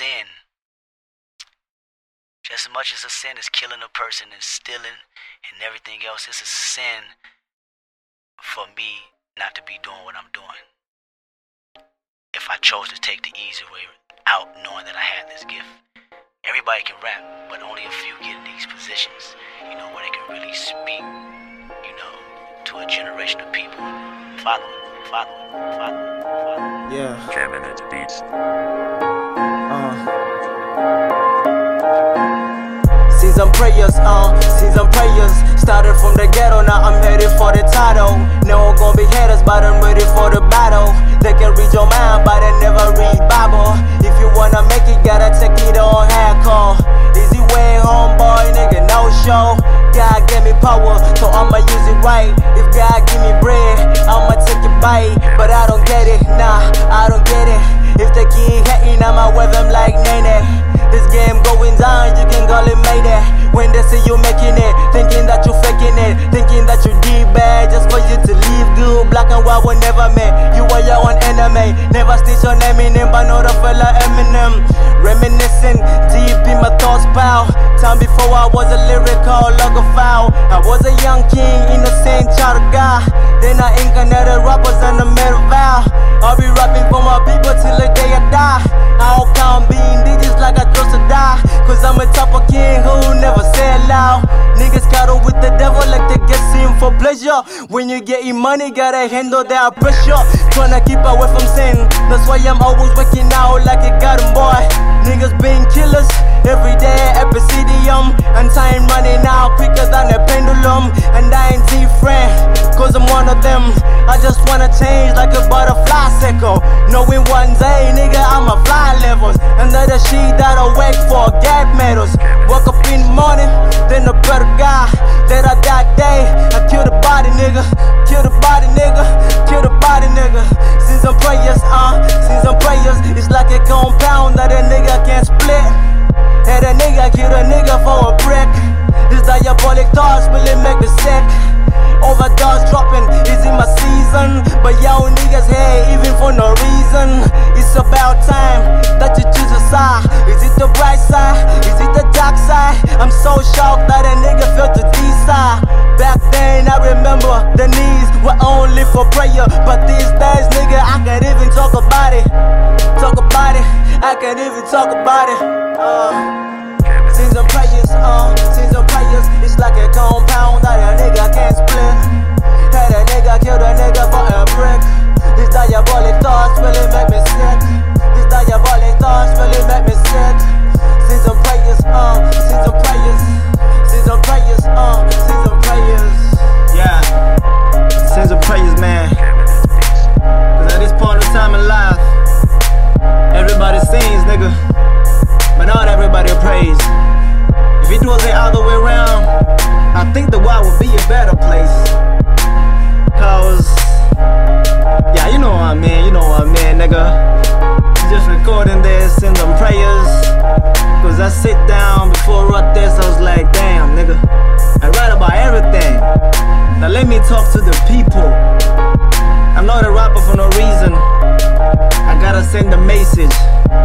sin, just as much as a sin is killing a person and stealing and everything else, it's a sin for me not to be doing what I'm doing. If I chose to take the easy way out knowing that I had this gift. Everybody can rap, but only a few get in these positions, where they can really speak, to a generation of people. Follow it. Yeah. Cabinet Beats. Season prayers, started from the ghetto, now I'm headed for the title. No gonna be haters, but I'm ready for the battle. They can read your mind, but they never read Bible. If you wanna make it, gotta take it on hardcore. Easy way, homeboy, nigga, no show. God gave me power, so I'ma use it right. If God give me bread, I'ma take a bite. But I don't get it, nah, I don't get it. If they keep hating, I'ma wear them like Nene. This game going down, you can call it Mayday. When they see you making it, thinking that you faking it, thinking that you did bad just for you to live good. Black and white will never meet. You are your own enemy. Never stitch your name in him, but know the fella Eminem. Reminiscing deep in my thoughts, pal. Time before I was a lyrical logophile. I was a young king, innocent child of God. Then I incarnated rappers and I made a vow. I'll be rapping for my people till the day I die. I don't count being digits like I trust to die. Cause I'm a type of king who never say it loud. Niggas cuddle with the devil like they get seen for pleasure. When you getting money, gotta handle that pressure. Tryna keep away from sin. That's why I'm always working out like a garden boy. Niggas being killers every day at Epicedium. And time running out quicker than a pendulum. And I ain't different, cause I'm one of them. I just wanna change like a butterfly cycle. Knowing one day, nigga, I'ma fly levels. And that the shit that I wait for, gap medals. Woke up in the morning, then a better guy. That I that day, I kill the body, nigga. Kill the body, nigga. Kill the body, nigga. Sins and prayers, it's like a compound that a nigga can't split. And a nigga kill a nigga for a brick. This diabolic thoughts really make me sick. Overdose dropping is in my season. But yo niggas hey, even for no reason. It's about time that you choose a side. Is it the bright side? Is it the dark side? I'm so shocked that a nigga felt the D-side. Back then I remember the knees were only for prayer. But these days nigga I can't even talk about it. I can't even talk about it. Sins and prayers, it's like a compound that a nigga can't split. Had a nigga killed a nigga for a brick. These diabolic thoughts really make me sick. These diabolic thoughts really make me sick. Sins and prayers, sins and prayers, sins and prayers, sins and prayers. Yeah, sins and prayers, man. Cause at this point of time in life, everybody sings, nigga, but not everybody prays. If it was the other way around, I think the world would be a better place. Cause, yeah, you know what I mean, nigga. Just recording this in them prayers. Cause I sit down before I wrote this, I was like, damn, nigga, I write about everything. Now let me talk to the people. I'm not a rapper for no reason. I gotta send a message.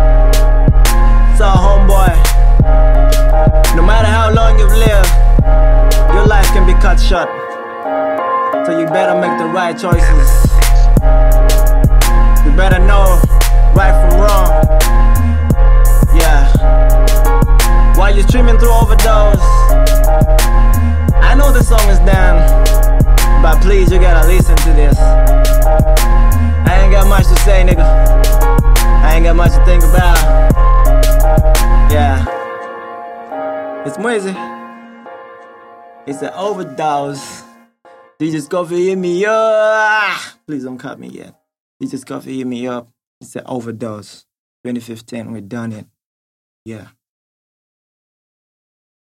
So homeboy, no matter how long you've lived, your life can be cut short. So you better make the right choices. You better know right from wrong. Yeah. While you're streaming through overdose, I know the song is done, but please you gotta listen to this. I ain't got much to say, nigga. I ain't got much to think about. Yeah. It's Mwezi. It's an overdose. DJ Coffee hit me up. Please don't cut me yet. DJ Coffee hit me up. It's an overdose. 2015, we done it. Yeah.